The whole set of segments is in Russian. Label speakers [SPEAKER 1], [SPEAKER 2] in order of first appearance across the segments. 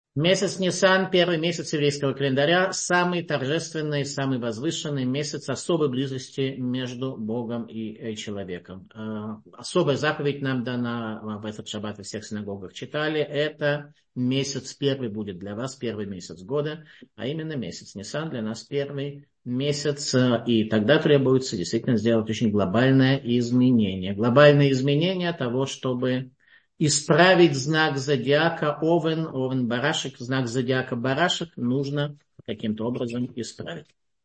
[SPEAKER 1] Месяц Нисан, первый месяц еврейского календаря, самый торжественный, самый возвышенный месяц особой близости между Богом и человеком. Особая заповедь нам дана в этот шаббат во всех синагогах читали. Это месяц первый будет для вас, первый месяц года, а именно месяц Нисан для нас первый месяц. И тогда требуется действительно сделать очень глобальное изменение. Глобальное изменение того, чтобы исправить знак зодиака Овен, Овен Барашек, знак зодиака Барашек нужно каким-то образом исправить.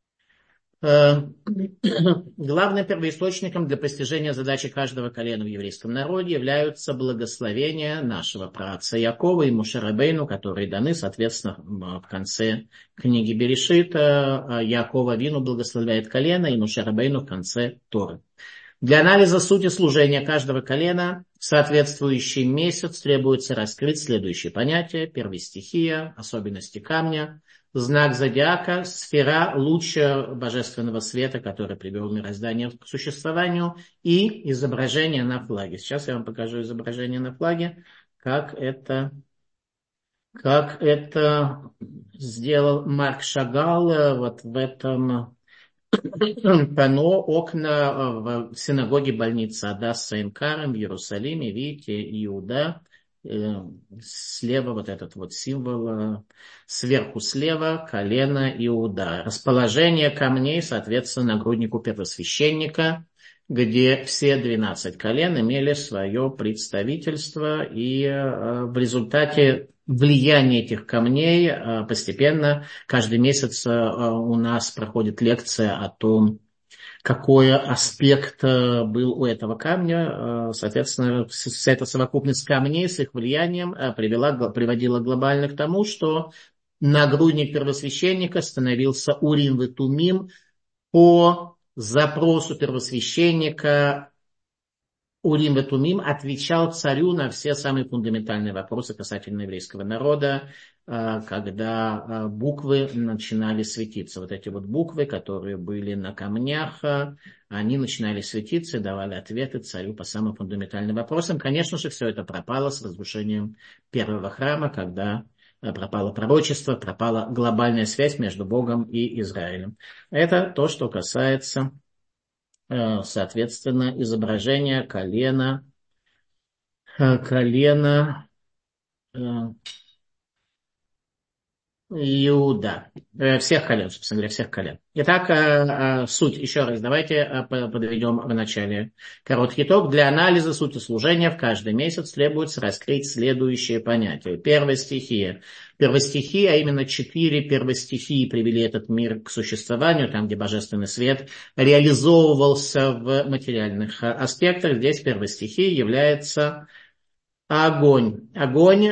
[SPEAKER 1] Главным первоисточником для постижения задачи каждого колена в еврейском народе являются благословения нашего праотца Якова и Моше Рабейну, которые даны, соответственно, в конце книги Берешит. Яков Авину благословляет колено и Моше Рабейну в конце Торы. Для анализа сути служения каждого колена в соответствующий месяц требуется раскрыть следующие понятия: первостихия, особенности камня, знак зодиака, сфера, луч божественного света, который привел мироздание к существованию, и изображение на флаге. Сейчас я вам покажу изображение на флаге, как это сделал Марк Шагал вот в этом панно, окна в синагоге больницы Адасса Ин-Карем в Иерусалиме. Видите, Иуда, слева вот этот вот символ, сверху слева колено Иуда. Расположение камней, соответственно, нагруднику первосвященника, где все 12 колен имели свое представительство, и в результате влияние этих камней постепенно каждый месяц у нас проходит лекция о том, какой аспект был у этого камня. Соответственно, вся эта совокупность камней с их влиянием приводила глобально к тому, что нагрудник первосвященника становился Урим и Тумим по запросу первосвященника. Урим и Тумим отвечал царю на все самые фундаментальные вопросы касательно еврейского народа, когда буквы начинали светиться. Вот эти вот буквы, которые были на камнях, они начинали светиться и давали ответы царю по самым фундаментальным вопросам. Конечно же, все это пропало с разрушением первого храма, когда пропало пророчество, пропала глобальная связь между Богом и Израилем. Это то, что касается, соответственно, изображение колена Иуда. Всех колен, собственно говоря, всех колен. Итак, суть, еще раз, давайте подведем в начале короткий итог. Для анализа сути служения в каждый месяц требуется раскрыть следующие понятия. Первостихия. Первостихия, а именно 4 первостихии привели этот мир к существованию, там, где божественный свет реализовывался в материальных аспектах. Здесь первостихией является огонь. Огонь,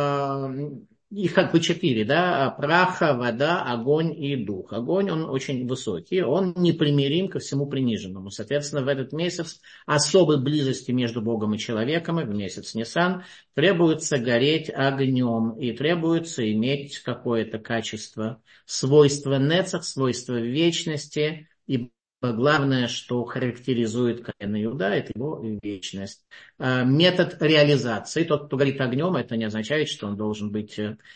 [SPEAKER 1] их как бы 4, да, праха, вода, огонь и дух. Огонь, он очень высокий, он непримирим ко всему приниженному. Соответственно, в этот месяц особой близости между Богом и человеком, и в месяц Нисан, требуется гореть огнем, и требуется иметь какое-то качество, свойство нецах, свойство вечности, и главное, что характеризует колено Иуда, это его вечность. Метод реализации. Тот, кто горит огнем, это не означает, что он должен быть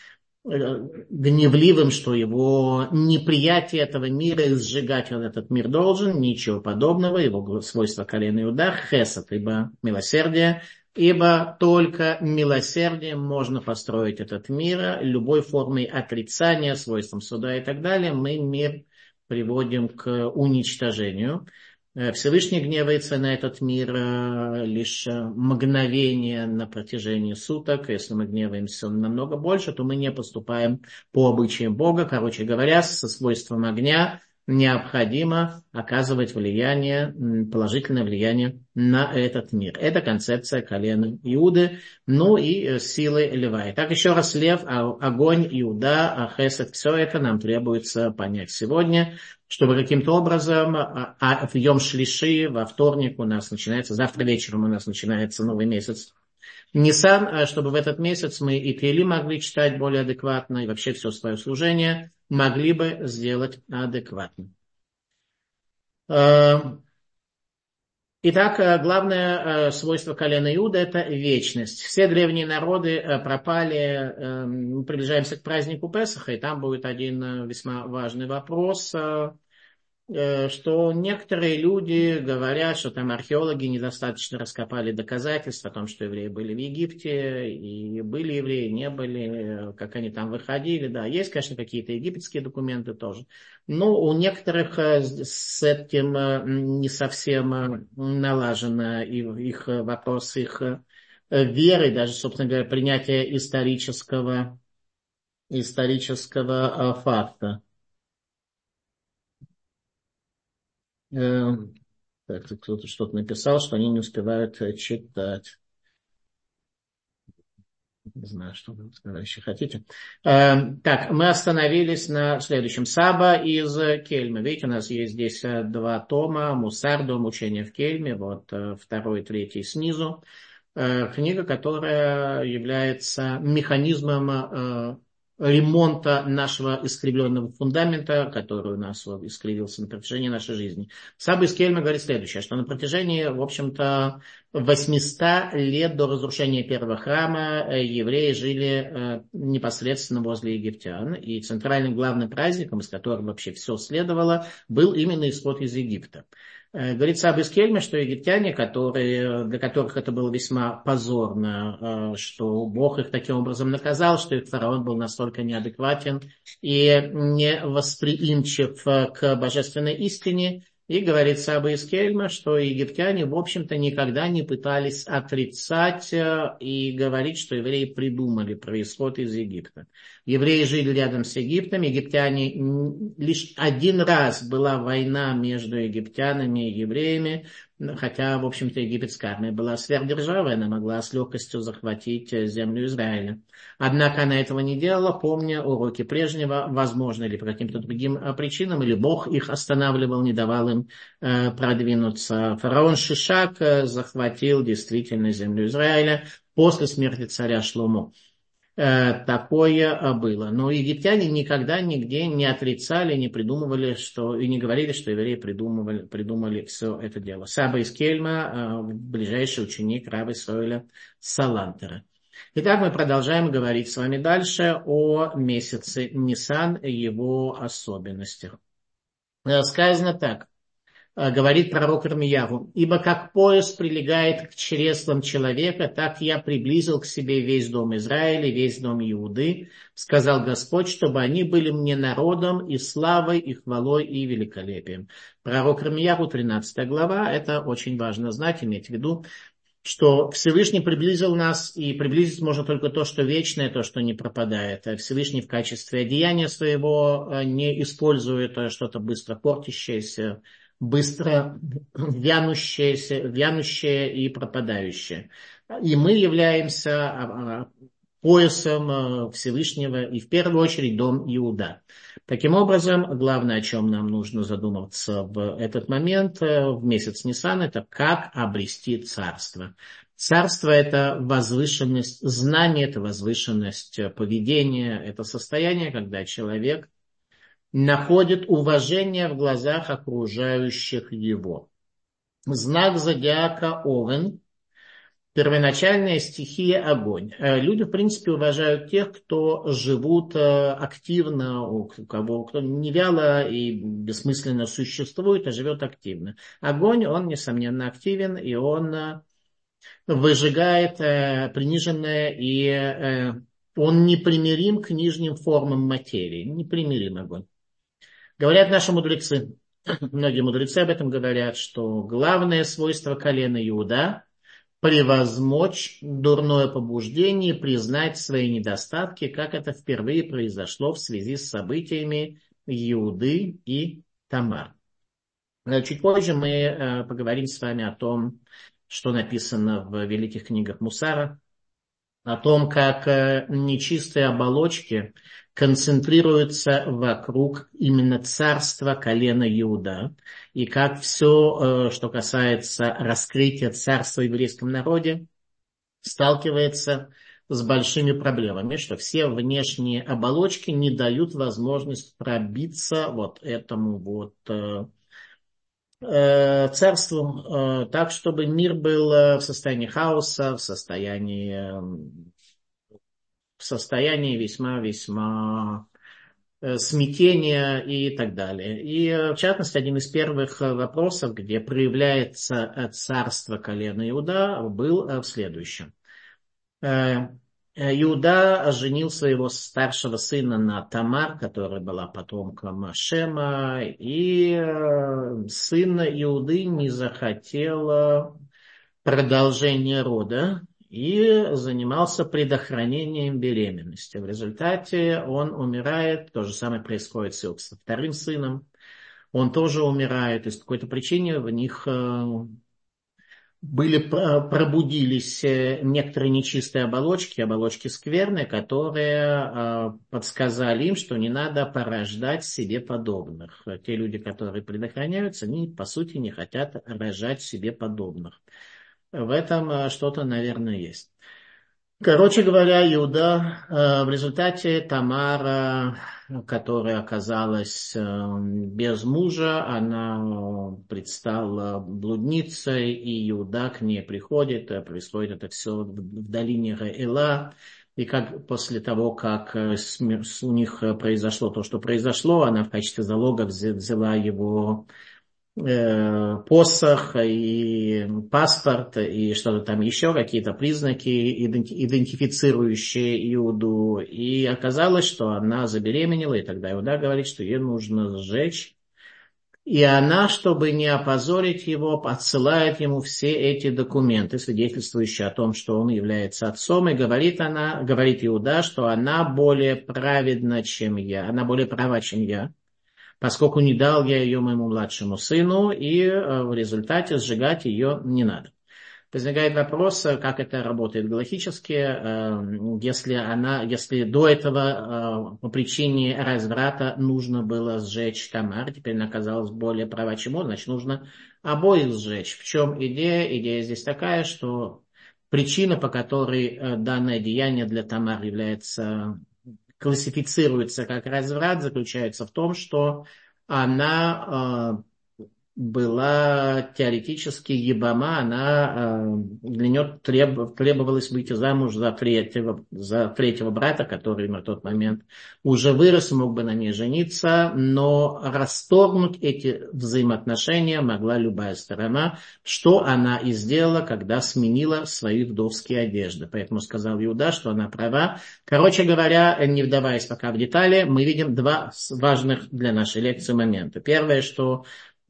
[SPEAKER 1] гневливым, что его неприятие этого мира, и сжигать он этот мир должен. Ничего подобного. Его свойство колена Иуда — хесед, ибо милосердие. Ибо только милосердием можно построить этот мир. Любой формой отрицания, свойством суда и так далее мы мир приводим к уничтожению. Всевышний гневается на этот мир лишь мгновение на протяжении суток. Если мы гневаемся намного больше, то мы не поступаем по обычаям Бога. Короче говоря, со свойством огня необходимо оказывать влияние, положительное влияние на этот мир. Это концепция колена Иуды, ну и силы льва. Итак, еще раз, лев, огонь, Иуда, хесед, все это нам требуется понять сегодня, чтобы каким-то образом в Йом Шлиши, во вторник у нас начинается, завтра вечером у нас начинается новый месяц Нисан, чтобы в этот месяц мы и Теилим могли читать более адекватно, и вообще все свое служение могли бы сделать адекватно. Итак, главное свойство колена Иуда – это вечность. Все древние народы пропали. Мы приближаемся к празднику Песаха, и там будет один весьма важный вопрос, что некоторые люди говорят, что там археологи недостаточно раскопали доказательств о том, что евреи были в Египте, и были евреи, не были, как они там выходили. Да, есть, конечно, какие-то египетские документы тоже. Но у некоторых с этим не совсем налажено их вопрос, их веры, даже, собственно говоря, принятие исторического факта. Э, Так, тут кто-то что-то написал, что они не успевают читать. Не знаю, что вы, товарищи, хотите. Так, мы остановились на следующем. Саба из Кельма. Видите, у нас есть здесь два тома. Мусар, дом учения в Кельме. Вот второй, третий снизу. Книга, которая является механизмом ремонта нашего искривленного фундамента, который у нас искривился на протяжении нашей жизни. Саба из Кельма говорит следующее, что на протяжении, в общем-то, 800 лет до разрушения первого храма евреи жили непосредственно возле египтян, и центральным главным праздником, из которого вообще все следовало, был именно исход из Египта. Говорит Саба из Кельма, что египтяне, для которых это было весьма позорно, что Бог их таким образом наказал, что их фараон был настолько неадекватен и невосприимчив к божественной истине. И говорит Саба из Кельма, что египтяне, в общем-то, никогда не пытались отрицать и говорить, что евреи придумали про исход из Египта. Евреи жили рядом с Египтом, египтяне, лишь один раз была война между египтянами и евреями, хотя, в общем-то, египетская армия была сверхдержавой, она могла с легкостью захватить землю Израиля. Однако она этого не делала, помня уроки прежнего, возможно, или по каким-то другим причинам, или Бог их останавливал, не давал им продвинуться. Фараон Шишак захватил действительно землю Израиля после смерти царя Шломо. Такое было. Но египтяне никогда нигде не отрицали, не придумывали, и не говорили, что евреи придумали все это дело. Саба из Кельма, ближайший ученик раба Исроэля Салантера. Итак, мы продолжаем говорить с вами дальше о месяце Нисан и его особенностях. Сказано так. Говорит пророк Ирмиягу: «Ибо как пояс прилегает к чреслам человека, так я приблизил к себе весь дом Израиля, весь дом Иуды, сказал Господь, чтобы они были мне народом и славой, и хвалой, и великолепием». Пророк Ирмиягу, 13 глава, это очень важно знать, иметь в виду, что Всевышний приблизил нас, и приблизить можно только то, что вечное, то, что не пропадает. Всевышний в качестве одеяния своего не использует что-то быстро портящееся, быстро вянущее и пропадающее. И мы являемся поясом Всевышнего, и в первую очередь дом Иуда. Таким образом, главное, о чем нам нужно задуматься в этот момент, в месяц Нисан, это как обрести царство. Царство – это возвышенность знания, это возвышенность поведения, это состояние, когда человек находит уважение в глазах окружающих его. Знак зодиака Овен. Первоначальная стихия – огонь. Люди, в принципе, уважают тех, кто живут активно, кто не вяло и бессмысленно существует, а живет активно. Огонь, он, несомненно, активен, и он выжигает приниженное, и он непримирим к нижним формам материи. Непримирим огонь. Говорят наши мудрецы, многие мудрецы об этом говорят, что главное свойство колена Иуда – превозмочь дурное побуждение и признать свои недостатки, как это впервые произошло в связи с событиями Иуды и Тамар. Чуть позже мы поговорим с вами о том, что написано в великих книгах Мусара, о том, как нечистые оболочки концентрируются вокруг именно царства колена Иуда, и как все, что касается раскрытия царства в еврейском народе, сталкивается с большими проблемами, что все внешние оболочки не дают возможность пробиться вот этому царству, так, чтобы мир был в состоянии хаоса, в состоянии весьма-весьма смятения и так далее. И, в частности, один из первых вопросов, где проявляется царство колена Иуда, был в следующем. Иуда женил своего старшего сына на Тамар, которая была потомком Шема, и сын Иуды не захотел продолжения рода и занимался предохранением беременности. В результате он умирает, то же самое происходит со вторым сыном, он тоже умирает, и по какой-то причине в них пробудились некоторые нечистые оболочки скверные, которые подсказали им, что не надо порождать себе подобных. Те люди, которые предохраняются, они по сути не хотят рожать себе подобных. В этом что-то, наверное, есть. Короче говоря, Иуда в результате Тамара, которая оказалась без мужа, она предстала блудницей, и Иуда к ней приходит, происходит это все в долине Раэла. И как после того, как у них произошло то, что произошло, она в качестве залога взяла его посох и паспорт и что-то там еще, какие-то признаки, идентифицирующие Иуду. И оказалось, что она забеременела, и тогда Иуда говорит, что ее нужно сжечь. И она, чтобы не опозорить его, отсылает ему все эти документы, свидетельствующие о том, что он является отцом. И говорит Иуда, что она более праведна, чем я, она более права, чем я, поскольку не дал я ее моему младшему сыну, и в результате сжигать ее не надо. Возникает вопрос, как это работает галахически, если до этого по причине разврата нужно было сжечь Тамар, теперь она оказалась более права, чем он, значит, нужно обоих сжечь. В чем идея? Идея здесь такая, что причина, по которой данное деяние для Тамар классифицируется как разврат, заключается в том, что она была теоретически ебама, для нее требовалось выйти замуж за третьего брата, который на тот момент уже вырос, мог бы на ней жениться, но расторгнуть эти взаимоотношения могла любая сторона, что она и сделала, когда сменила свои вдовские одежды. Поэтому сказал Иуда, что она права. Короче говоря, не вдаваясь пока в детали, мы видим два важных для нашей лекции момента. Первое, что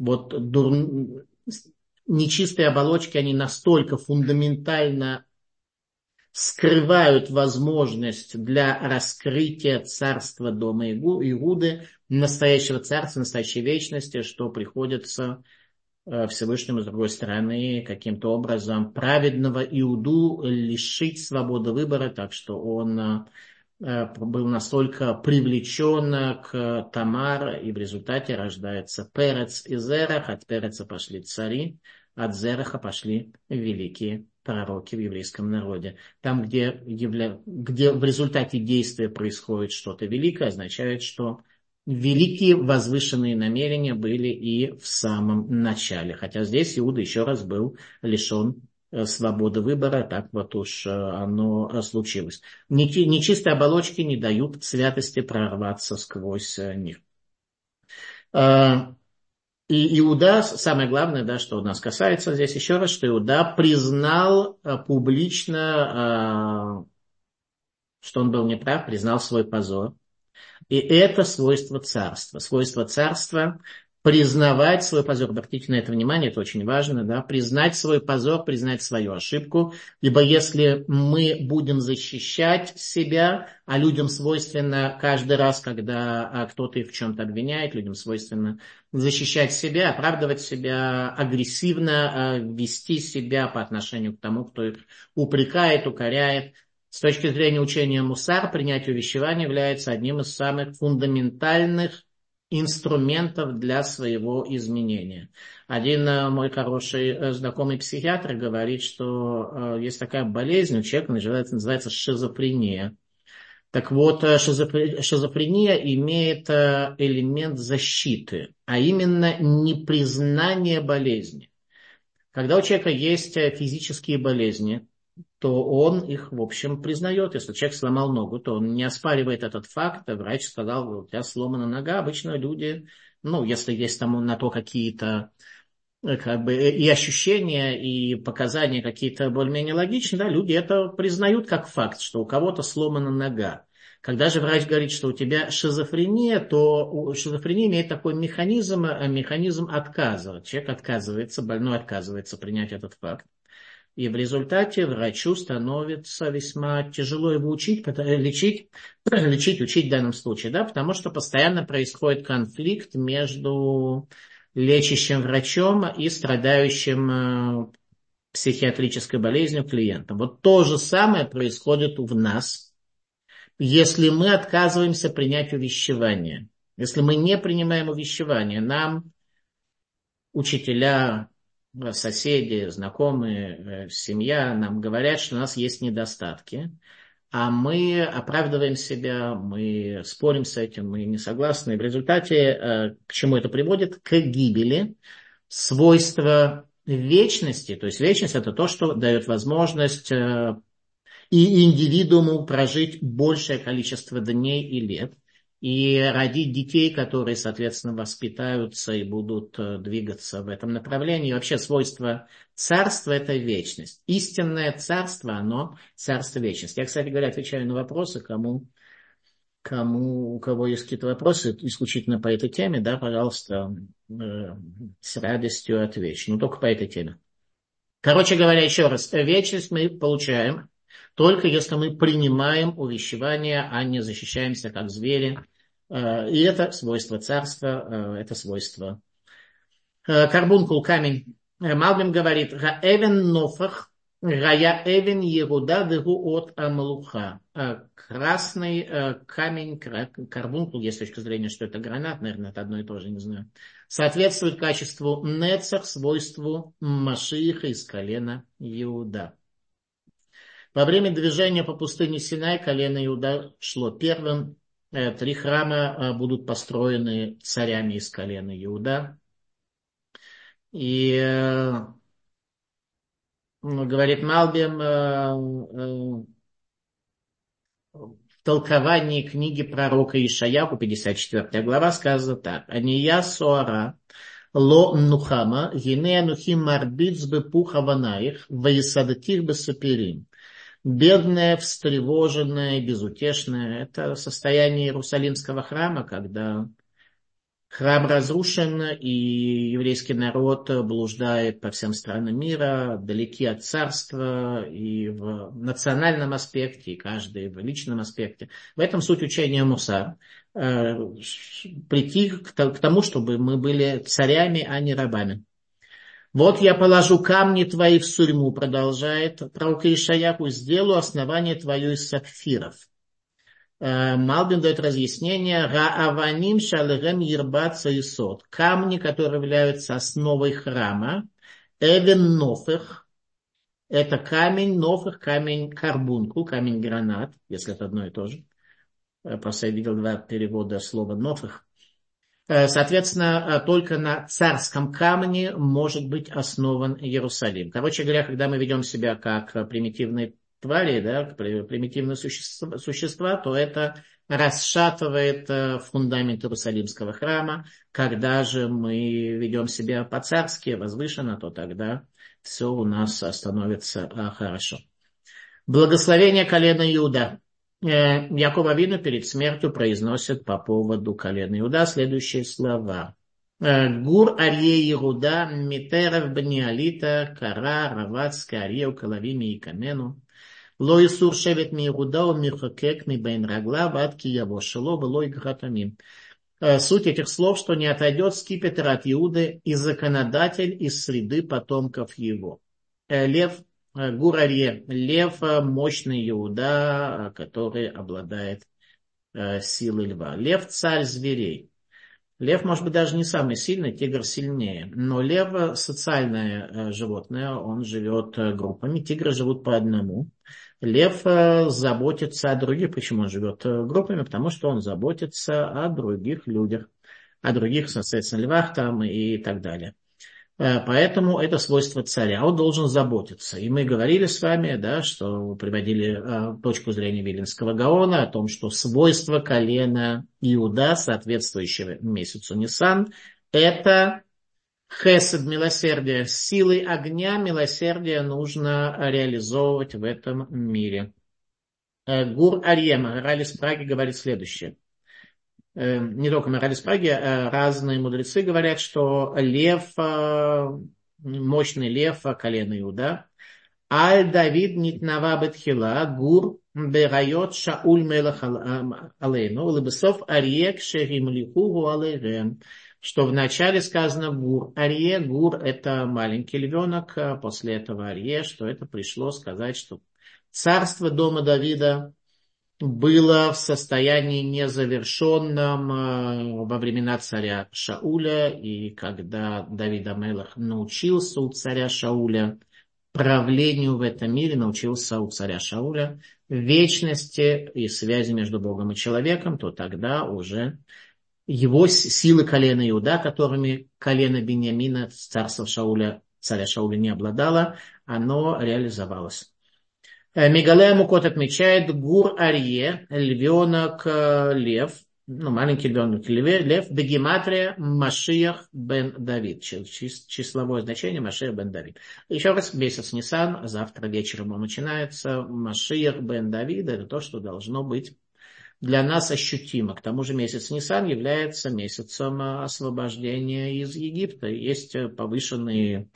[SPEAKER 1] нечистые оболочки, они настолько фундаментально скрывают возможность для раскрытия царства дома Иуды, настоящего царства, настоящей вечности, что приходится Всевышнему, с другой стороны, каким-то образом праведного Иуду лишить свободы выбора, так что он был настолько привлечен к Тамар, и в результате рождается Перец и Зерах. От Переца пошли цари, от Зераха пошли великие пророки в еврейском народе. Там, где в результате действия происходит что-то великое, означает, что великие возвышенные намерения были и в самом начале. Хотя здесь Иуда еще раз был лишен свободы выбора, так вот уж оно случилось. Нечистые оболочки не дают святости прорваться сквозь них. И Иуда, самое главное, да, что нас касается здесь еще раз, что Иуда признал публично, что он был неправ, признал свой позор. И это свойство царства. Свойство царства признавать свой позор. Обратите на это внимание, это очень важно. Да? Признать свой позор, признать свою ошибку. Ибо если мы будем защищать себя, а людям свойственно каждый раз, когда кто-то их в чем-то обвиняет, людям свойственно защищать себя, оправдывать себя, агрессивно вести себя по отношению к тому, кто их упрекает, укоряет. С точки зрения учения Мусар, принятие увещевания является одним из самых фундаментальных инструментов для своего изменения. Один мой хороший знакомый психиатр говорит, что есть такая болезнь у человека, называется шизофрения. Так вот, шизофрения имеет элемент защиты, а именно непризнание болезни. Когда у человека есть физические болезни, то он их, в общем, признает. Если человек сломал ногу, то он не оспаривает этот факт. Врач сказал, у тебя сломана нога. Обычно люди, ну, если есть там на то какие-то как бы и ощущения, и показания какие-то более-менее логичные, да, люди это признают как факт, что у кого-то сломана нога. Когда же врач говорит, что у тебя шизофрения, то шизофрения имеет такой механизм отказа. Человек отказывается, больной отказывается принять этот факт. И в результате врачу становится весьма тяжело его учить в данном случае, да, потому что постоянно происходит конфликт между лечащим врачом и страдающим психиатрической болезнью клиентом. Вот то же самое происходит в нас, если мы отказываемся принять увещевание. Если мы не принимаем увещевание, нам учителя, соседи, знакомые, семья нам говорят, что у нас есть недостатки, а мы оправдываем себя, мы спорим с этим, мы не согласны. И в результате к чему это приводит? К гибели свойства вечности. То есть вечность – это то, что дает возможность и индивидууму прожить большее количество дней и лет, и родить детей, которые, соответственно, воспитаются и будут двигаться в этом направлении. И вообще свойство царства – это вечность. Истинное царство, оно царство вечности. Я, кстати говоря, отвечаю на вопросы, у кого есть какие-то вопросы исключительно по этой теме, да, пожалуйста, с радостью отвечу. Но только по этой теме. Короче говоря, еще раз, вечность мы получаем только если мы принимаем увещевание, а не защищаемся как звери. И это свойство царства, это свойство. Карбункул, камень. Малбим говорит, «Гаэвен нофах, гая эвен еруда дыру от амлуха». Красный камень, карбункул, есть точка зрения, что это гранат, наверное, это одно и то же, не знаю, соответствует качеству нецах, свойству Машииха из колена Иуда. Во время движения по пустыне Синай колено Иуда шло первым. 3 храма будут построены царями из колена Иуда. И говорит Малбим, в толковании книги пророка Ишаяху, 54 глава, сказано так. Ания соара ло нухама, гине анухим марбиц бепуха ванаих, ваисадатих бесаперим. Бедная, встревоженная, безутешная. Это состояние Иерусалимского храма, когда храм разрушен, и еврейский народ блуждает по всем странам мира, далеки от царства, и в национальном аспекте, и каждый в личном аспекте. В этом суть учения Мусар. Прийти к тому, чтобы мы были царями, а не рабами. Вот я положу камни твои в сурьму, продолжает пророк Ишаяху, сделаю основание твое из сапфиров. Малбин дает разъяснение. Рааваним шалерем ербаца и сот. Камни, которые являются основой храма. Эвен нофех. Это камень нофех, камень карбункул, камень гранат, если это одно и то же. Просто я видел 2 перевода слова нофех. Соответственно, только на царском камне может быть основан Иерусалим. Короче говоря, когда мы ведем себя как примитивные твари, да, примитивные существа, то это расшатывает фундамент Иерусалимского храма. Когда же мы ведем себя по-царски, возвышенно, то тогда все у нас становится хорошо. Благословение колена Иуда. Яков Авину перед смертью произносит по поводу колена Иуда следующие слова. Гур арье Иуда, митерев бниалита, кара, равац, карье, калавими и камену. Ло Исур шевет ми Иуда, мирхакек ми бейн рагла, ватки яво шело, лой гратамим. Суть этих слов, что не отойдет скипетр от Иуды и законодатель из среды потомков его. Лев Гурарье, лев, мощный Иуда, который обладает силой льва. Лев – царь зверей. Лев, может быть, даже не самый сильный, тигр сильнее. Но лев – социальное животное, он живет группами. Тигры живут по одному. Лев заботится о других. Почему он живет группами? Потому что он заботится о других людях, о других, соответственно, львах там и так далее. Поэтому это свойство царя, он должен заботиться. И мы говорили с вами, да, что приводили точку зрения Виленского Гаона о том, что свойство колена Иуда, соответствующего месяцу Нисан, это хесед, милосердие. Силой огня милосердие нужно реализовывать в этом мире. Гур Арьема, Мораль из Праги, говорит следующее. Не только Мораль из Праги, разные мудрецы говорят, что лев, мощный лев, колено Иуда, Аль Давид нитнава бетхила, гур берайот Шауль мелах алейну, лебесов арьек шеримлиху алейрем. Что вначале сказано гур. Арье, гур это маленький львенок, после этого арье, что это пришло сказать, что царство дома Давида было в состоянии незавершенном во времена царя Шауля, и когда Давид а-Мелех научился у царя Шауля правлению в этом мире, научился у царя Шауля вечности и связи между Богом и человеком, то тогда уже его силы колена Иуда, которыми колено Биньямина, царства Шауля, царя Шауля не обладало, оно реализовалось. Мегалея Мукот отмечает гур Арье, львенок лев, маленький львенок лев, бегематрия Машиях бен Давид, числовое значение Машиях бен Давид. Еще раз, месяц Нисан, завтра вечером он начинается, Машиях бен Давид, это то, что должно быть для нас ощутимо. К тому же месяц Нисан является месяцем освобождения из Египта. Есть повышенные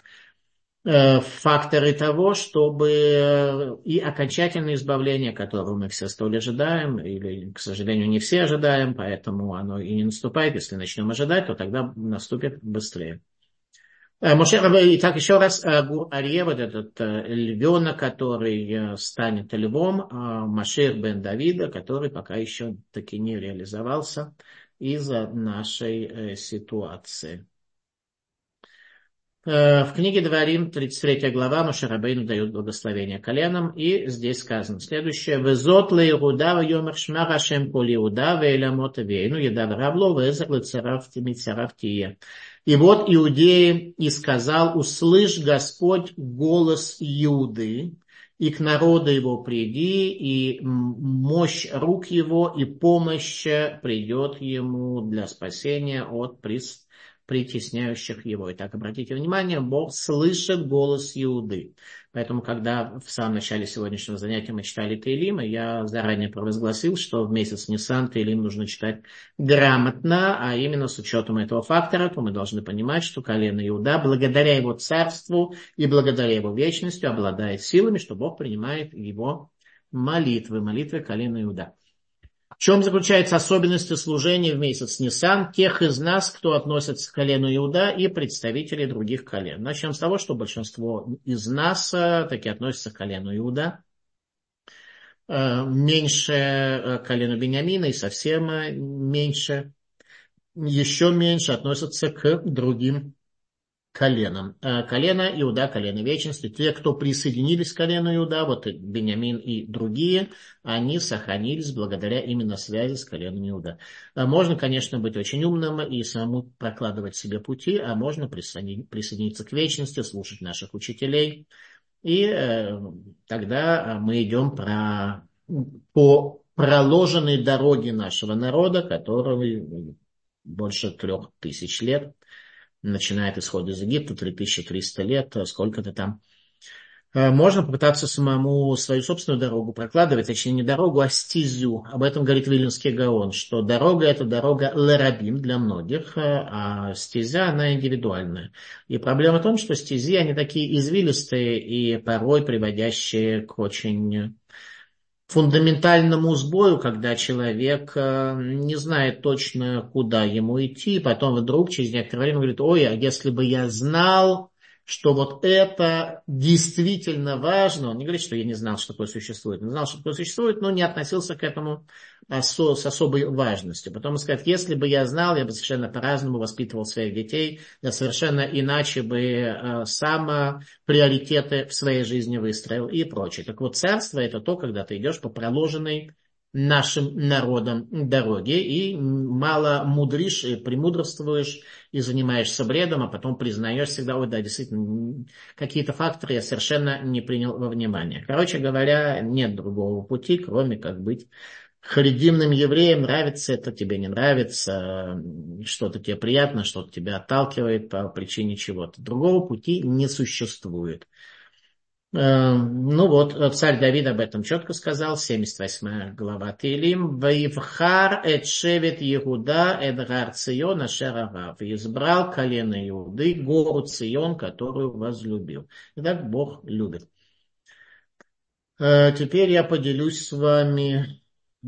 [SPEAKER 1] факторы того, чтобы и окончательное избавление, которого мы все столь ожидаем, или, к сожалению, не все ожидаем, поэтому оно и не наступает. Если начнем ожидать, то тогда наступит быстрее. Итак, еще раз, Гур Арье, вот этот львенок, который станет львом, Машиах бен Давида, который пока еще таки не реализовался из-за нашей ситуации. В книге Дворим, 33 глава, Моше Рабейну дает благословение коленам, и здесь сказано следующее. «Везот ле Иуда вайомер шма Рашем кол Иуда вейламот вейну едав рабло везер лецарафтия». И вот иудеи и сказал: «Услышь, Господь, голос Иуды, и к народу его приди, и мощь рук его, и помощь придет ему для спасения от притесняющих его». Итак, обратите внимание, Бог слышит голос Иуды. Поэтому, когда в самом начале сегодняшнего занятия мы читали Теилим, я заранее провозгласил, что в месяц Нисан Теилим нужно читать грамотно, а именно с учетом этого фактора, то мы должны понимать, что колено Иуда, благодаря его царству и благодаря его вечности, обладает силами, что Бог принимает его молитвы колена Иуда. В чем заключается особенность служения в месяц Нисан тех из нас, кто относится к колену Иуда, и представителей других колен? Начнем с того, что большинство из нас таки относятся к колену Иуда. Меньше к колену Биньямина и совсем меньше, еще меньше относятся к другим коленам. Колено Иуда, колено вечности. Те, кто присоединились к колену Иуда, вот Биньямин и другие, они сохранились благодаря именно связи с коленом Иуда. Можно, конечно, быть очень умным и самому прокладывать себе пути, а можно присоединиться к вечности, слушать наших учителей. И тогда мы идем по проложенной дороге нашего народа, который больше 3000 лет. Начинает исход из Египта, 3300 лет, сколько-то там. Можно попытаться самому свою собственную дорогу прокладывать, точнее не дорогу, а стезю. Об этом говорит Виленский Гаон, что дорога — это дорога лерабим для многих, а стезя, она индивидуальная. И проблема в том, что стези, они такие извилистые и порой приводящие к очень фундаментальному сбою, когда человек не знает точно, куда ему идти, и потом вдруг через некоторое время говорит: ой, а если бы я знал, что вот это действительно важно. Он не говорит, что я не знал, что такое существует. Он знал, что такое существует, но не относился к этому с особой важностью. Потом он скажет, если бы я знал, я бы совершенно по-разному воспитывал своих детей, я совершенно иначе бы сам приоритеты в своей жизни выстроил и прочее. Так вот, царство – это то, когда ты идешь по проложенной нашим народом дороге и мало мудришь и премудрствуешь и занимаешься бредом, а потом признаешь всегда, ой, да, действительно, какие-то факторы я совершенно не принял во внимание. Короче говоря, нет другого пути, кроме как быть харидимным евреем. Нравится это, тебе не нравится, что-то тебе приятно, что-то тебя отталкивает по причине чего-то. Другого пути не существует. Ну вот, царь Давид об этом четко сказал, 78 глава Теилим. «Ваивхар эт шевет Иуда эт гар Цион ашер арав». «Избрал колено Иуды, гору Цион, которую возлюбил». Итак, Бог любит. Теперь я поделюсь с вами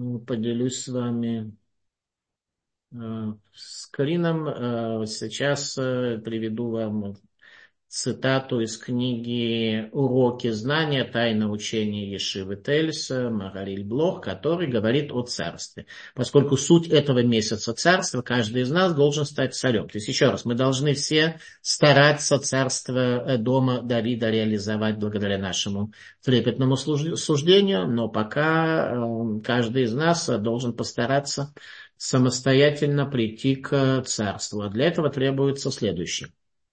[SPEAKER 1] скрином. Сейчас приведу вам цитату из книги «Уроки знания. Тайна учения Ешивы Тельса» Магариль Блох, который говорит о царстве. Поскольку суть этого месяца царства, каждый из нас должен стать царем. То есть, еще раз, мы должны все стараться царство дома Давида реализовать благодаря нашему трепетному суждению, но пока каждый из нас должен постараться самостоятельно прийти к царству. А для этого требуется следующее.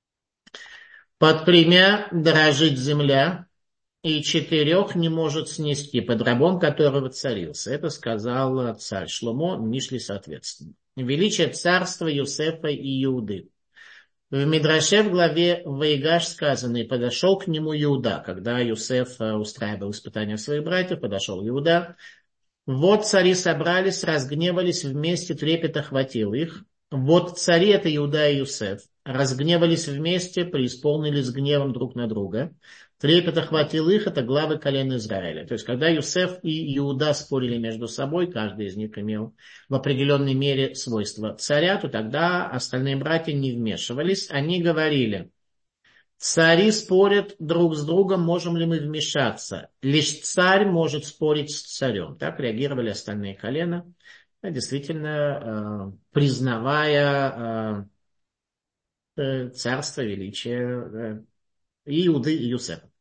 [SPEAKER 1] Под тремя дрожит земля, и четырех не может снести, под рабом которого царился. Это сказал царь Шломо, Мишли соответственно. Величие царства Юсефа и Иуды. В Мидраше в главе Ваигаш сказано, и подошел к нему Иуда. Когда Юсеф устраивал испытания своих братьев, подошел Иуда. Вот цари собрались, разгневались вместе, трепет охватил их. Вот цари, это Иуда и Юсеф, разгневались вместе, преисполнились гневом друг на друга. Трепет охватил их, это главы колен Израиля. То есть, когда Юсеф и Иуда спорили между собой, каждый из них имел в определенной мере свойства царя, то тогда остальные братья не вмешивались. Они говорили, цари спорят друг с другом, можем ли мы вмешаться? Лишь царь может спорить с царем. Так реагировали остальные колена, действительно признавая царство, величие Иуды и Юсефа.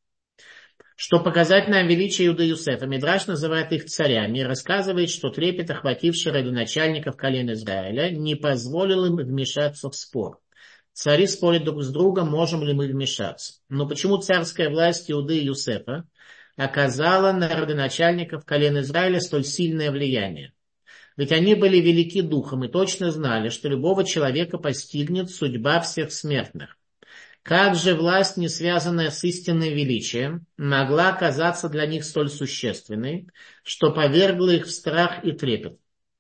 [SPEAKER 1] Что показать нам величие Иуды и Юсефа, Мидраш называет их царями и рассказывает, что трепет, охвативший родоначальников колен Израиля, не позволил им вмешаться в спор. Цари спорят друг с другом, можем ли мы вмешаться. Но почему царская власть Иуды и Юсефа оказала на родоначальников колен Израиля столь сильное влияние? Ведь они были велики духом и точно знали, что любого человека постигнет судьба всех смертных. Как же власть, не связанная с истинным величием, могла оказаться для них столь существенной, что повергла их в страх и трепет?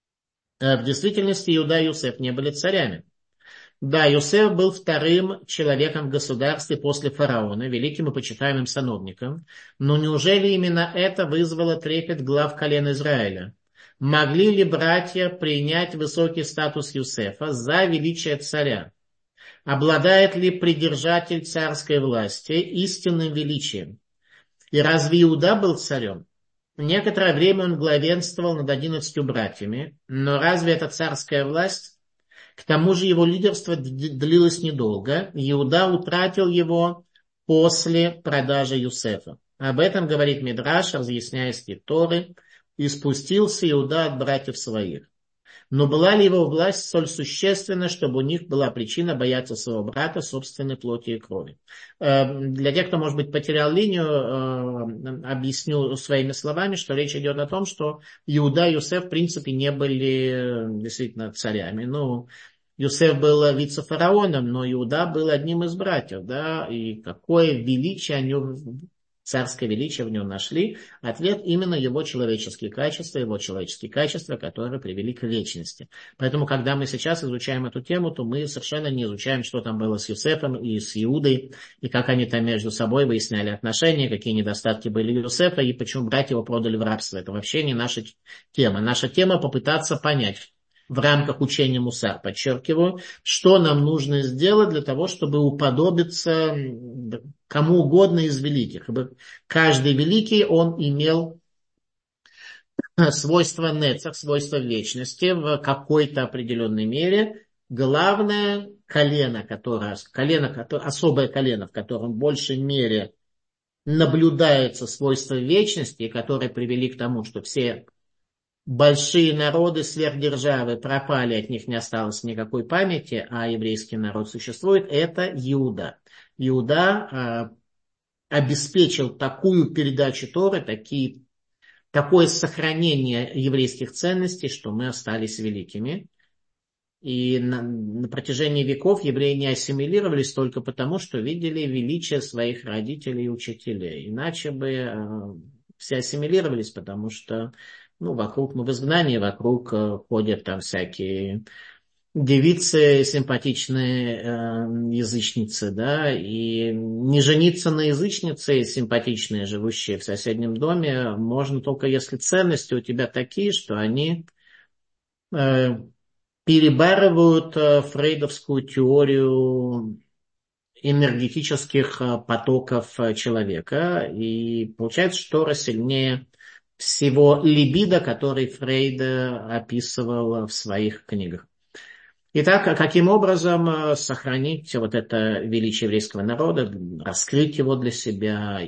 [SPEAKER 1] В действительности Иуда и Юсеф не были царями. Да, Юсеф был вторым человеком в государстве после фараона, великим и почитаемым сановником, но неужели именно это вызвало трепет глав колен Израиля? Могли ли братья принять высокий статус Юсефа за величие царя? Обладает ли придержатель царской власти истинным величием? И разве Иуда был царем? Некоторое время он главенствовал над 11 братьями, но разве это царская власть? К тому же его лидерство длилось недолго. Иуда утратил его после продажи Юсефа. Об этом говорит Мидраш, разъясняя стих Торы. «И спустился Иуда от братьев своих». Но была ли его власть столь существенна, чтобы у них была причина бояться своего брата, собственной плоти и крови? Для тех, кто, может быть, потерял линию, объясню своими словами, что речь идет о том, что Иуда и Юсеф, в принципе, не были действительно царями. Ну, Юсеф был вице-фараоном, но Иуда был одним из братьев, да, и какое величие они царское величие в нем нашли. Ответ именно его человеческие качества, которые привели к вечности. Поэтому, когда мы сейчас изучаем эту тему, то мы совершенно не изучаем, что там было с Юсефом и с Иудой, и как они там между собой выясняли отношения, какие недостатки были у Юсефа, и почему братья его продали в рабство. Это вообще не наша тема. Наша тема попытаться понять, в рамках учения Мусар, подчеркиваю, что нам нужно сделать для того, чтобы уподобиться кому угодно из великих. Каждый великий, он имел свойство нецах, свойство вечности в какой-то определенной мере. Главное особое колено, в котором в большей мере наблюдается свойство вечности, и которые привели к тому, что все большие народы, сверхдержавы пропали, от них не осталось никакой памяти, а еврейский народ существует, это Иуда. Иуда обеспечил такую передачу Торы, такое сохранение еврейских ценностей, что мы остались великими. И на протяжении веков евреи не ассимилировались только потому, что видели величие своих родителей и учителей. Иначе бы все ассимилировались, потому что вокруг, в изгнании вокруг ходят там всякие девицы симпатичные, язычницы, да, и не жениться на язычнице симпатичные, живущие в соседнем доме, можно только если ценности у тебя такие, что они перебарывают фрейдовскую теорию энергетических потоков человека, и получается, что Тора сильнее всего либидо, который Фрейд описывал в своих книгах. Итак, каким образом сохранить вот это величие еврейского народа, раскрыть его для себя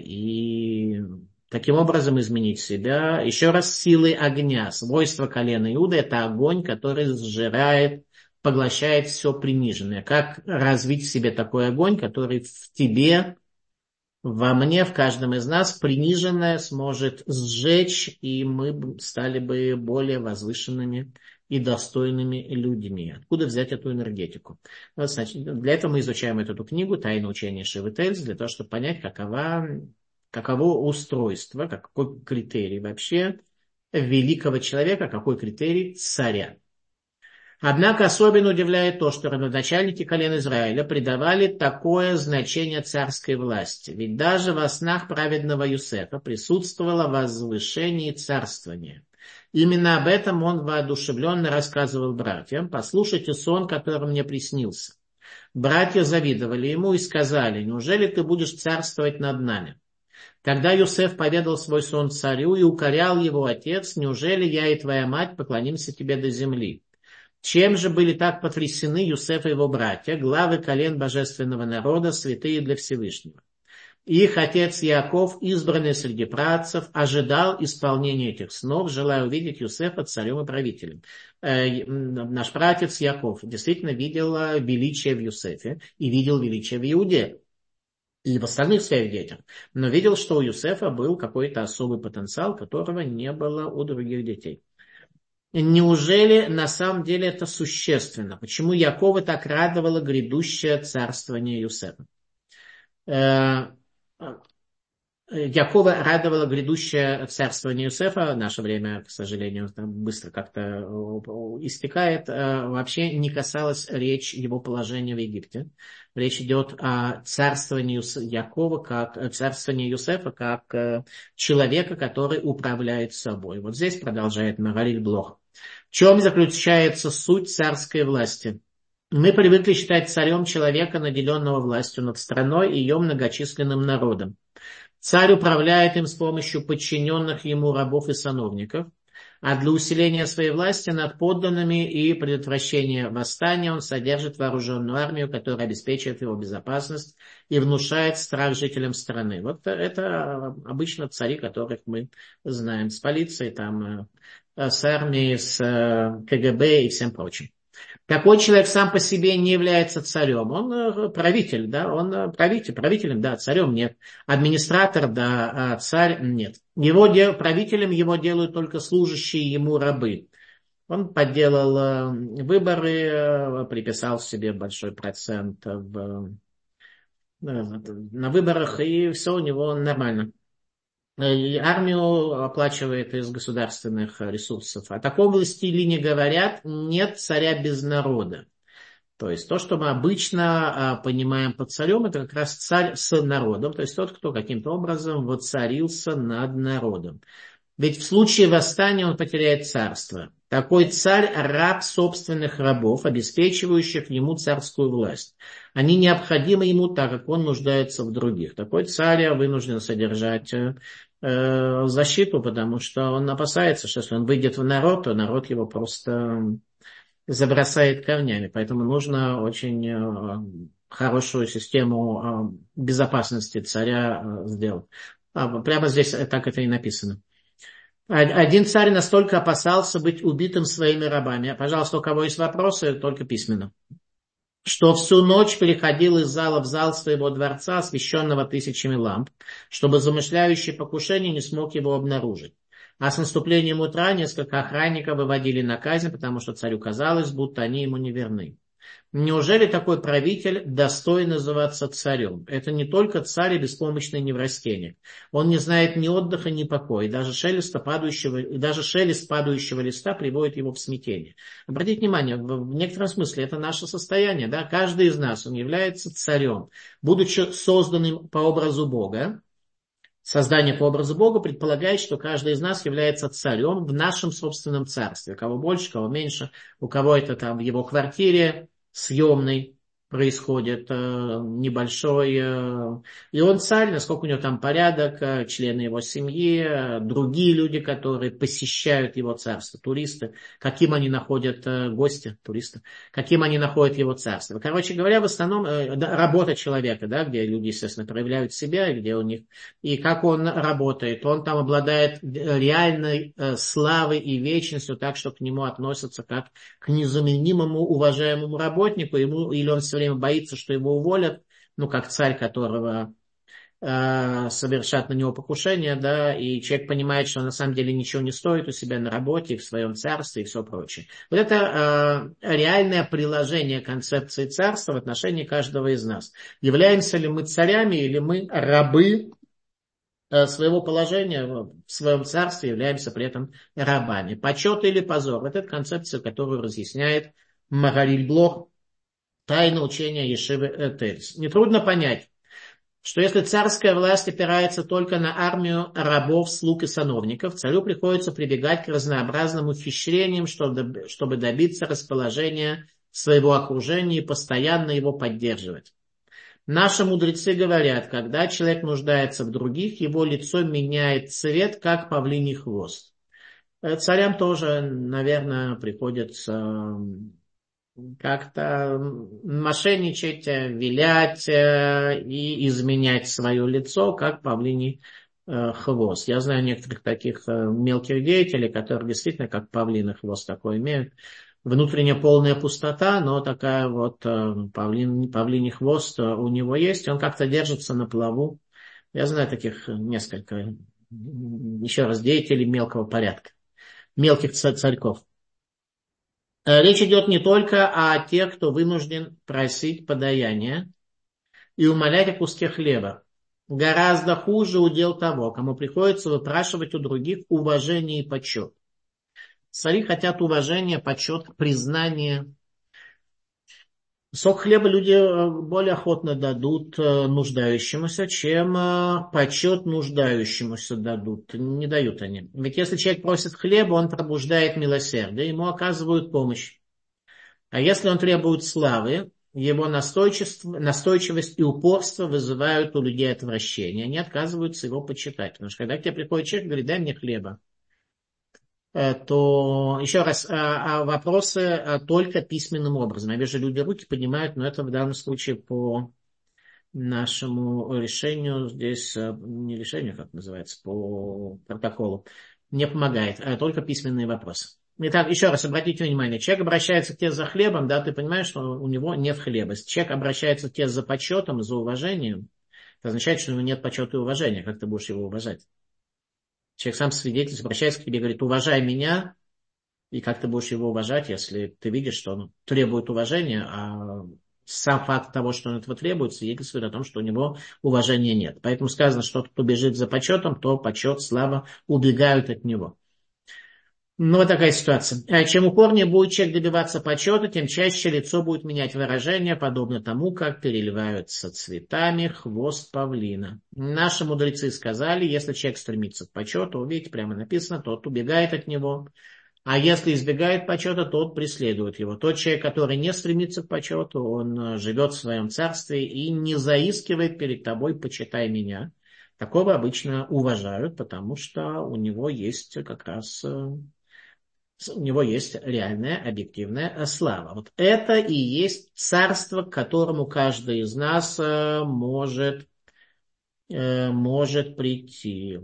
[SPEAKER 1] и таким образом изменить себя? Еще раз, силой огня. Свойство колена Иуды – это огонь, который сжирает, поглощает все приниженное. Как развить в себе такой огонь, который в тебе, во мне, в каждом из нас приниженное сможет сжечь, и мы стали бы более возвышенными и достойными людьми. Откуда взять эту энергетику? Вот, значит, для этого мы изучаем эту книгу «Тайна учения Шивы Тельц», для того, чтобы понять, каково устройство, какой критерий вообще великого человека, какой критерий царя. Однако особенно удивляет то, что родоначальники колен Израиля придавали такое значение царской власти. Ведь даже во снах праведного Юсефа присутствовало возвышение и царствование. Именно об этом он воодушевленно рассказывал братьям. «Послушайте сон, который мне приснился». Братья завидовали ему и сказали: «Неужели ты будешь царствовать над нами?» Тогда Юсеф поведал свой сон царю и укорял его отец: «Неужели я и твоя мать поклонимся тебе до земли?» Чем же были так потрясены Юсеф и его братья, главы колен божественного народа, святые для Всевышнего? Их отец Иаков, избранный среди працев, ожидал исполнения этих снов, желая увидеть Юсефа царем и правителем. Наш праотец Иаков действительно видел величие в Юсефе и видел величие в Иуде и в остальных своих детях, но видел, что у Юсефа был какой-то особый потенциал, которого не было у других детей. Неужели на самом деле это существенно? Почему Якова так радовало грядущее царствование Юсефа? Якова радовало грядущее царствование Юсефа. Наше время, к сожалению, быстро как-то истекает. Вообще не касалась речь его положения в Египте. Речь идет о царствовании царствовании Юсефа как человека, который управляет собой. Вот здесь продолжает Магариль Блох. В чем заключается суть царской власти? Мы привыкли считать царем человека, наделенного властью над страной и ее многочисленным народом. Царь управляет им с помощью подчиненных ему рабов и сановников, а для усиления своей власти над подданными и предотвращения восстания он содержит вооруженную армию, которая обеспечивает его безопасность и внушает страх жителям страны. Вот это обычно цари, которых мы знаем, с полицией, с армией, с КГБ и всем прочим. Такой человек сам по себе не является царем. Он правитель, да, он правителем, да, царем нет. Администратор, да, а царь нет. Правителем его делают только служащие ему рабы. Он подделал выборы, приписал себе большой процент на выборах, и все у него нормально. И армию оплачивает из государственных ресурсов. О таком властелине говорят: нет царя без народа. То есть то, что мы обычно понимаем под царем, это как раз царь с народом, то есть тот, кто каким-то образом воцарился над народом. Ведь в случае восстания он потеряет царство. Такой царь – раб собственных рабов, обеспечивающих ему царскую власть. Они необходимы ему, так как он нуждается в других. Такой царь вынужден содержать защиту, потому что он опасается, что если он выйдет в народ, то народ его просто забросает камнями. Поэтому нужно очень хорошую систему безопасности царя сделать. Прямо здесь так это и написано. Один царь настолько опасался быть убитым своими рабами. Пожалуйста, у кого есть вопросы, только письменно. Что всю ночь переходил из зала в зал своего дворца, освещенного тысячами ламп, чтобы замышляющий покушение не смог его обнаружить. А с наступлением утра несколько охранников выводили на казнь, потому что царю казалось, будто они ему не верны. Неужели такой правитель достоин называться царем? Это не только царь и беспомощный неврастенник. Он не знает ни отдыха, ни покоя. И даже шелест падающего листа приводит его в смятение. Обратите внимание, в некотором смысле это наше состояние. Да? Каждый из нас, он является царем. Будучи созданным по образу Бога, создание по образу Бога предполагает, что каждый из нас является царем в нашем собственном царстве. У кого больше, у кого меньше, у кого это там в его квартире съемный происходит, небольшой. И он царь, насколько у него там порядок, члены его семьи, другие люди, которые посещают его царство, туристы, каким они находят гости, туристы, каким они находят его царство. Короче говоря, в основном работа человека, да, где люди, естественно, проявляют себя, где у них, и как он работает, он там обладает реальной славой и вечностью, так что к нему относятся как к незаменимому уважаемому работнику, или он все время боится, что его уволят, ну, как царь, которого совершат на него покушение, да, и человек понимает, что он на самом деле ничего не стоит у себя на работе, в своем царстве и все прочее. Вот это реальное приложение концепции царства в отношении каждого из нас. Являемся ли мы царями или мы рабы своего положения в своем царстве, являемся при этом рабами. Почет или позор. Вот это концепция, которую разъясняет Магариль Блох, тайна учения Ешивы Тельц. Нетрудно понять, что если царская власть опирается только на армию рабов, слуг и сановников, царю приходится прибегать к разнообразным ухищрениям, чтобы добиться расположения своего окружения и постоянно его поддерживать. Наши мудрецы говорят, когда человек нуждается в других, его лицо меняет цвет, как павлиний хвост. Царям тоже, наверное, приходится как-то мошенничать, вилять и изменять свое лицо, как павлиний хвост. Я знаю некоторых таких мелких деятелей, которые действительно как павлиный хвост такой имеют. Внутренняя полная пустота, но такая вот павлиний хвост у него есть. Он как-то держится на плаву. Я знаю таких несколько, еще раз, деятелей мелкого порядка, мелких царьков. Речь идет не только о тех, кто вынужден просить подаяния и умолять о куске хлеба. Гораздо хуже удел того, кому приходится выпрашивать у других уважение и почет. Цари хотят уважения, почет, признания. Сок хлеба люди более охотно дадут нуждающемуся, чем почет нуждающемуся дадут. Не дают они. Ведь если человек просит хлеба, он пробуждает милосердие, ему оказывают помощь. А если он требует славы, его настойчивость и упорство вызывают у людей отвращение. Они отказываются его почитать. Потому что когда к тебе приходит человек и говорит, дай мне хлеба, то еще раз, вопросы только письменным образом. Я вижу, люди руки поднимают, но это в данном случае по нашему решению, здесь не решению, как называется, по протоколу, не помогает, только письменные вопросы. Итак, еще раз обратите внимание, человек обращается к тебе за хлебом, да, ты понимаешь, что у него нет хлеба. Если человек обращается к тебе за почетом, за уважением, это означает, что у него нет почета и уважения, как ты будешь его уважать? Человек сам свидетель, обращается к тебе и говорит, уважай меня, и как ты будешь его уважать, если ты видишь, что он требует уважения, а сам факт того, что он этого требует, свидетельствует о том, что у него уважения нет. Поэтому сказано, что кто бежит за почетом, то почет, слава убегают от него. Ну, вот такая ситуация. Чем упорнее будет человек добиваться почета, тем чаще лицо будет менять выражение, подобно тому, как переливаются цветами хвост павлина. Наши мудрецы сказали, если человек стремится к почету, видите, прямо написано, тот убегает от него. А если избегает почета, тот преследует его. Тот человек, который не стремится к почету, он живет в своем царстве и не заискивает перед тобой: почитай меня. Такого обычно уважают, потому что у него есть как раз у него есть реальная объективная слава. Вот это и есть царство, к которому каждый из нас может прийти.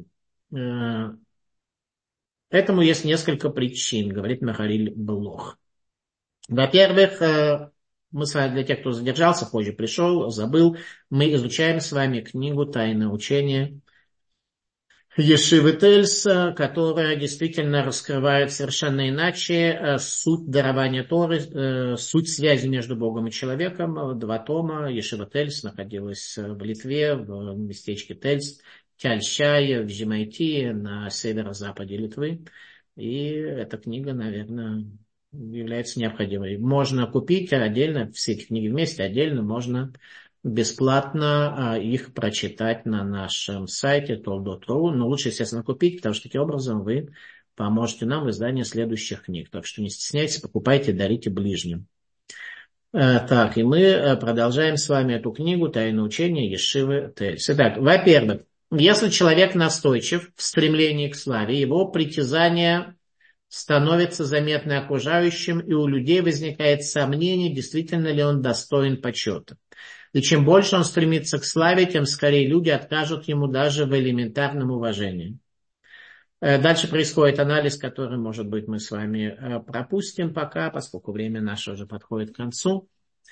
[SPEAKER 1] Этому есть несколько причин, говорит Махариль Блох. Во-первых, мы с вами, для тех, кто задержался, позже пришел, забыл, мы изучаем с вами книгу «Тайное учение» Ешивы Тельс, которая действительно раскрывает совершенно иначе суть дарования Торы, суть связи между Богом и человеком. 2 тома. Ешива Тельс находилась в Литве, в местечке Тельс, Тяльщай, в Жемайтии, на северо-западе Литвы. И эта книга, наверное, является необходимой. Можно купить отдельно, все эти книги вместе, отдельно можно бесплатно их прочитать на нашем сайте tol.ru. Но лучше, естественно, купить, потому что таким образом вы поможете нам в издании следующих книг. Так что не стесняйтесь, покупайте, дарите ближним. Так, и мы продолжаем с вами эту книгу «Тайное учение» Ешивы Тельс. Итак, во-первых, если человек настойчив в стремлении к славе, его притязания становятся заметны окружающим, и у людей возникает сомнение, действительно ли он достоин почета. И чем больше он стремится к славе, тем скорее люди откажут ему даже в элементарном уважении. Дальше происходит анализ, который, может быть, мы с вами пропустим пока, поскольку время наше уже подходит к концу.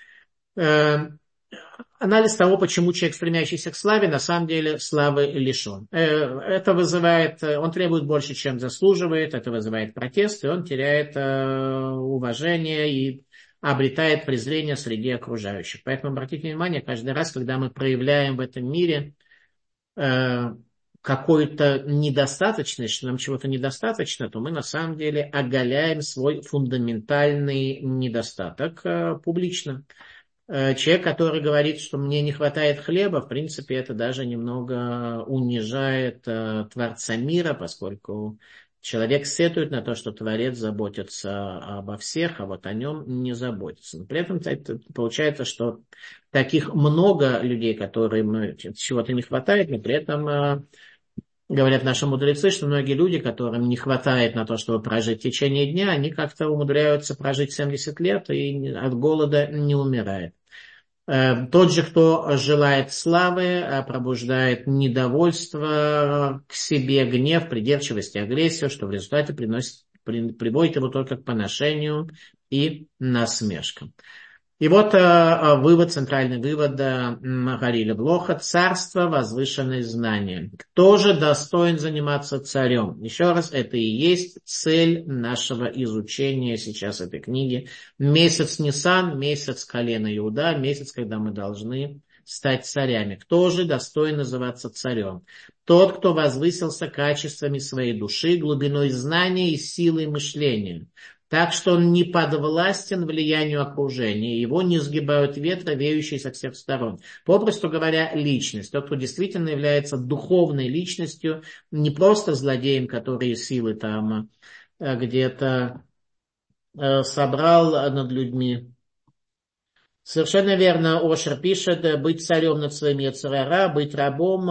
[SPEAKER 1] Анализ того, почему человек, стремящийся к славе, на самом деле славы лишен. Это вызывает, он требует больше, чем заслуживает, это вызывает протест, и он теряет уважение и обретает презрение среди окружающих. Поэтому обратите внимание, каждый раз, когда мы проявляем в этом мире какую-то недостаточность, что нам чего-то недостаточно, то мы на самом деле оголяем свой фундаментальный недостаток публично. Человек, который говорит, что мне не хватает хлеба, в принципе, это даже немного унижает Творца мира, поскольку человек сетует на то, что Творец заботится обо всех, а вот о нем не заботится. Но при этом получается, что таких много людей, которым чего-то не хватает, но при этом говорят наши мудрецы, что многие люди, которым не хватает на то, чтобы прожить в течение дня, они как-то умудряются прожить 70 лет и от голода не умирают. Тот же, кто желает славы, пробуждает недовольство к себе, гнев, придирчивость и агрессию, что в результате приводит его только к поношению и насмешкам. И вот вывод, центральный вывод Махариля Блоха: царство, возвышенное знание. Кто же достоин заниматься царем? Еще раз, это и есть цель нашего изучения сейчас этой книги. Месяц Нисан, месяц колена Иуда, месяц, когда мы должны стать царями. Кто же достоин называться царем? Тот, кто возвысился качествами своей души, глубиной знания и силой мышления, так что он не подвластен влиянию окружения, его не сгибают ветры, веющие со всех сторон. Попросту говоря, личность, тот, кто действительно является духовной личностью, не просто злодеем, который силы там где-то собрал над людьми. Совершенно верно, Ошер пишет: быть царем над своим йецер ара, быть рабом,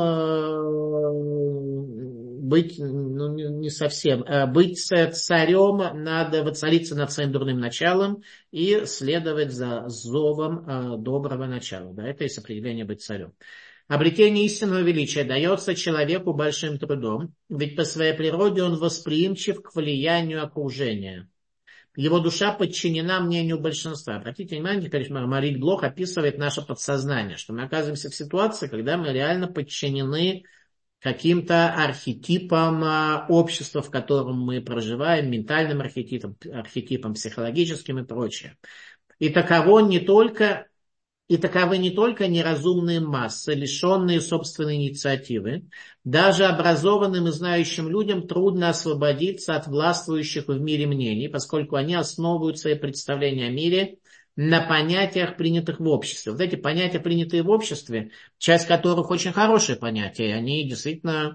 [SPEAKER 1] быть, не совсем, быть царем, надо воцариться над своим дурным началом и следовать за зовом доброго начала. Да, это есть определение быть царем. Обретение истинного величия дается человеку большим трудом, ведь по своей природе он восприимчив к влиянию окружения. Его душа подчинена мнению большинства. Обратите внимание, конечно, Махариль Блох описывает наше подсознание, что мы оказываемся в ситуации, когда мы реально подчинены каким-то архетипам общества, в котором мы проживаем, ментальным архетипам, психологическим и прочее. И таковы не только неразумные массы, лишенные собственной инициативы. Даже образованным и знающим людям трудно освободиться от властвующих в мире мнений, поскольку они основывают свои представления о мире на понятиях, принятых в обществе. Вот эти понятия, принятые в обществе, часть которых очень хорошие понятия, они действительно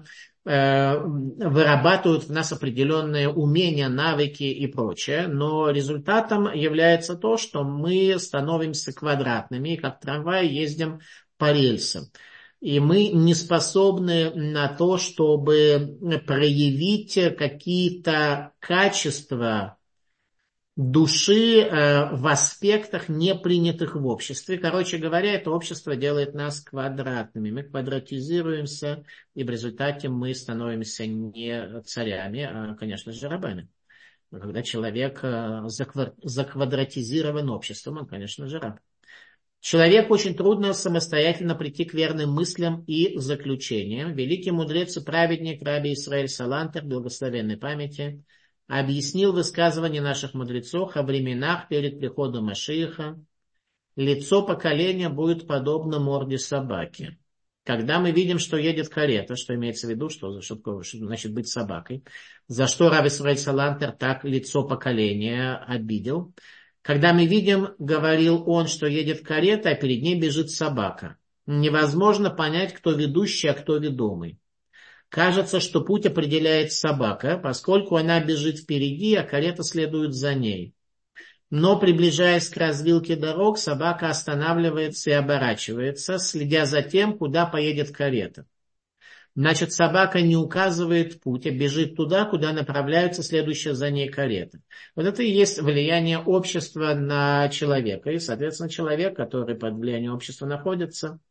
[SPEAKER 1] вырабатывают в нас определенные умения, навыки и прочее, но результатом является то, что мы становимся квадратными, и как трамвай ездим по рельсам. И мы не способны на то, чтобы проявить какие-то качества души в аспектах, не принятых в обществе. Короче говоря, это общество делает нас квадратными. Мы квадратизируемся, и в результате мы становимся не царями, а, конечно же, рабами. Но когда человек заквадратизирован обществом, он, конечно же, раб. Человеку очень трудно самостоятельно прийти к верным мыслям и заключениям. Великий мудрец и праведник Раби Исраэль Салантер, благословенной памяти, объяснил высказывание наших мудрецов о временах перед приходом Машиаха. Лицо поколения будет подобно морде собаки. Когда мы видим, что едет карета, что имеется в виду, что значит быть собакой, за что Раби Исраэль Салантер так лицо поколения обидел. Когда мы видим, говорил он, что едет карета, а перед ней бежит собака. Невозможно понять, кто ведущий, а кто ведомый. Кажется, что путь определяет собака, поскольку она бежит впереди, а карета следует за ней. Но, приближаясь к развилке дорог, собака останавливается и оборачивается, следя за тем, куда поедет карета. Значит, собака не указывает путь, а бежит туда, куда направляется следующая за ней карета. Вот это и есть влияние общества на человека. И, соответственно, человек, который под влиянием общества находится,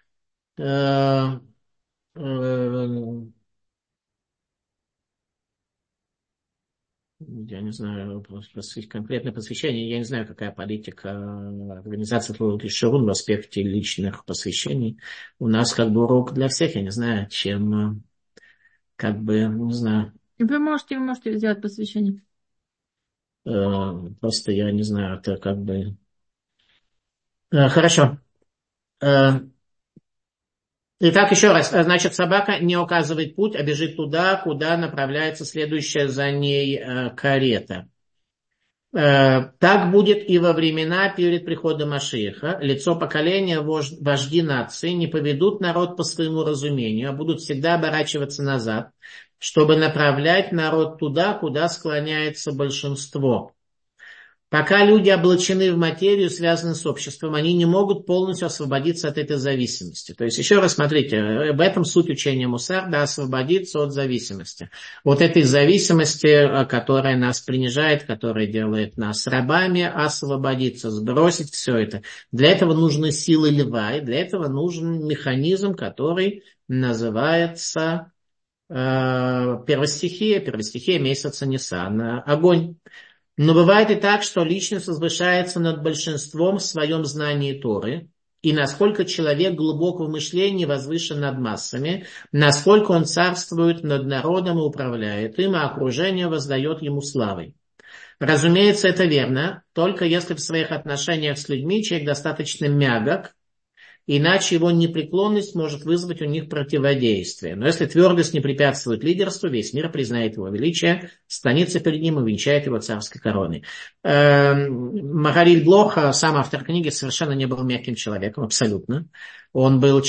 [SPEAKER 1] я не знаю, конкретное посвящение, я не знаю, какая политика организации Шарун в аспекте личных посвящений. У нас как бы урок для всех, я не знаю, чем, как бы, не знаю.
[SPEAKER 2] Вы можете сделать посвящение.
[SPEAKER 1] Просто я не знаю, это как бы... Хорошо. Итак, еще раз. Значит, собака не указывает путь, а бежит туда, куда направляется следующая за ней карета. Так будет и во времена перед приходом Машиаха. Лицо поколения, вожди нации не поведут народ по своему разумению, а будут всегда оборачиваться назад, чтобы направлять народ туда, куда склоняется большинство. Пока люди облачены в материю, связаны с обществом, они не могут полностью освободиться от этой зависимости. То есть, еще раз смотрите, в этом суть учения Мусар, да, освободиться от зависимости. Вот этой зависимости, которая нас принижает, которая делает нас рабами, освободиться, сбросить все это. Для этого нужны силы льва, и для этого нужен механизм, который называется первостихия месяца Ниссана, огонь. Но бывает и так, что личность возвышается над большинством в своем знании Торы, и насколько человек глубоко в мышлении возвышен над массами, насколько он царствует над народом и управляет им, а окружение воздает ему славой. Разумеется, это верно, только если в своих отношениях с людьми человек достаточно мягок, иначе его непреклонность может вызвать у них противодействие. Но если твердость не препятствует лидерству, весь мир признает его величие, станется перед ним и венчает его царской короной. Махариль Блох, сам автор книги, совершенно не был мягким человеком, абсолютно. Он был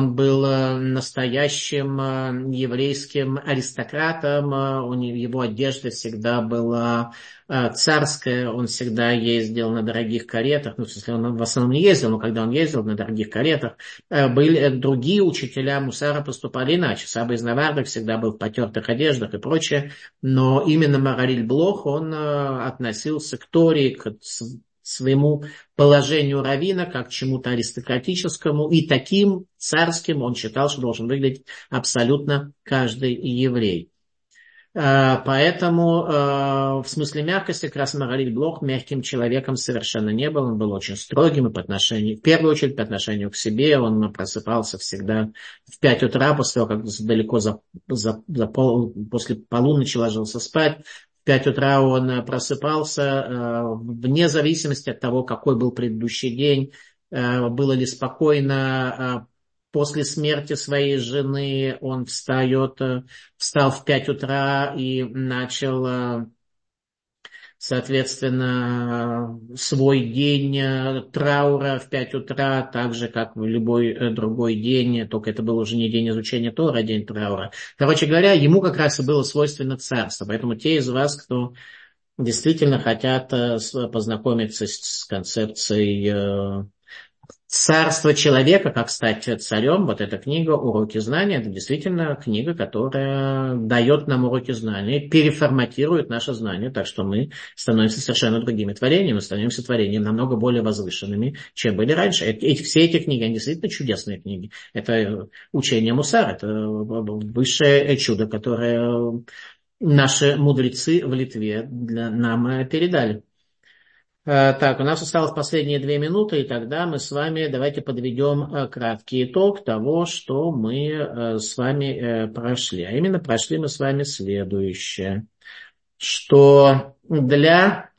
[SPEAKER 1] настоящим еврейским аристократом, его одежда всегда была царская, он всегда ездил на дорогих каретах, ну, в смысле, он в основном не ездил, но когда он ездил на дорогих каретах, были другие учителя Мусара поступали иначе. Саба из Навардок всегда был в потертых одеждах и прочее, но именно Махариль Блох, он относился к Торе, к своему положению раввина, как к чему-то аристократическому, и таким царским он считал, что должен выглядеть абсолютно каждый еврей. Поэтому в смысле мягкости как раз Махариль Блох мягким человеком совершенно не был. Он был очень строгим и в первую очередь по отношению к себе. Он просыпался всегда в 5 утра, после того, как далеко после полуночи ложился спать. В 5 утра он просыпался вне зависимости от того, какой был предыдущий день, было ли спокойно. После смерти своей жены он встал в 5 утра и начал соответственно, свой день траура в 5 утра, так же, как в любой другой день, только это был уже не день изучения Тора, а день траура. Короче говоря, ему как раз и было свойственно царство. Поэтому те из вас, кто действительно хотят познакомиться с концепцией царство человека, как стать царем, вот эта книга «Уроки знания», это действительно книга, которая дает нам уроки знания, переформатирует наше знание, так что мы становимся совершенно другими творениями, мы становимся творениями намного более возвышенными, чем были раньше. Все эти книги, они действительно чудесные книги. Это учение Мусар, это высшее чудо, которое наши мудрецы в Литве нам передали. Так, у нас осталось последние 2 минуты, и тогда мы с вами давайте подведем краткий итог того, что мы с вами прошли. А именно прошли мы с вами следующее, что для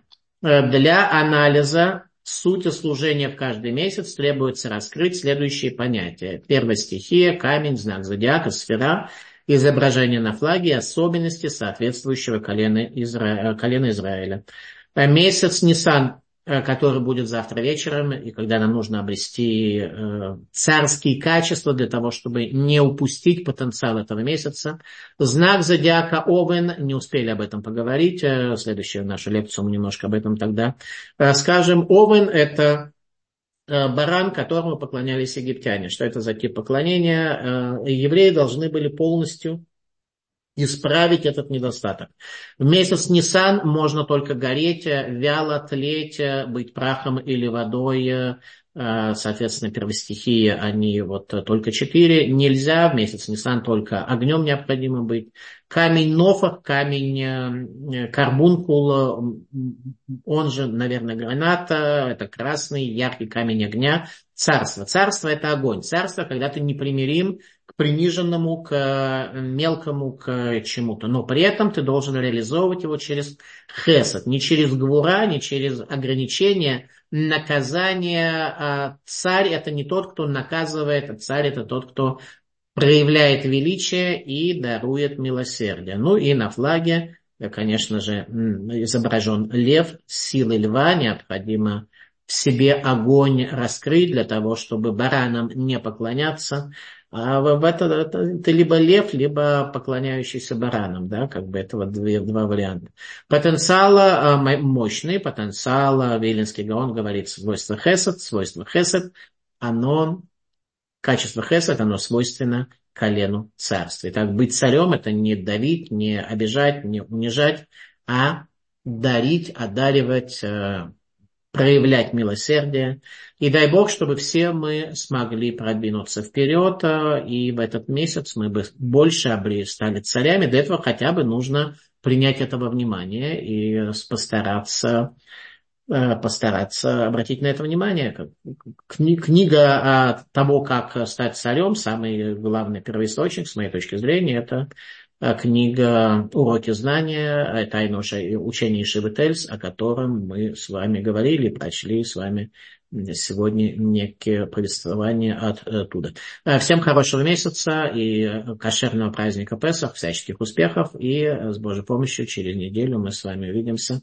[SPEAKER 1] анализа сути служения в каждый месяц требуется раскрыть следующие понятия. Первая стихия, камень, знак зодиака, сфера, изображение на флаге, особенности соответствующего колена Израиля. Месяц Нисан, который будет завтра вечером, и когда нам нужно обрести царские качества для того, чтобы не упустить потенциал этого месяца. Знак зодиака Овен, не успели об этом поговорить, следующую нашу лекцию мы немножко об этом тогда расскажем. Овен – это баран, которому поклонялись египтяне. Что это за тип поклонения? Евреи должны были полностью исправить этот недостаток. В месяц Нисан можно только гореть, вяло тлеть, быть прахом или водой. Соответственно, первостихии, они вот только 4. Нельзя в месяц Нисан только огнем необходимо быть. Камень Нофах, камень карбункул, он же, наверное, граната, это красный, яркий камень огня. Царство. Царство – это огонь. Царство, когда ты непримирим к приниженному, к мелкому, к чему-то. Но при этом ты должен реализовывать его через хесед. Не через гвура, не через ограничения, наказание. Царь – это не тот, кто наказывает, а царь – это тот, кто проявляет величие и дарует милосердие. Ну и на флаге, конечно же, изображен лев, силой льва, необходимо в себе огонь раскрыть для того, чтобы баранам не поклоняться. А это либо лев, либо поклоняющийся баранам, да, как бы это вот два варианта. Потенциал мощный, потенциал, Вилинский Гаон говорит, свойство хесед, оно, качество хесед, оно свойственно колену царства. Итак, быть царем – это не давить, не обижать, не унижать, а дарить, одаривать, проявлять милосердие. И дай Бог, чтобы все мы смогли продвинуться вперед, и в этот месяц мы бы больше стали царями. Для этого хотя бы нужно принять это во внимание и постараться обратить на это внимание. Книга того, как стать царем, самый главный первоисточник, с моей точки зрения, это книга «Уроки знания», тайное учение Ишивы Тельц, о котором мы с вами говорили, прочли с вами сегодня некие повествования оттуда. Всем хорошего месяца и кошерного праздника Песах, всяческих успехов, и с Божьей помощью через неделю мы с вами увидимся.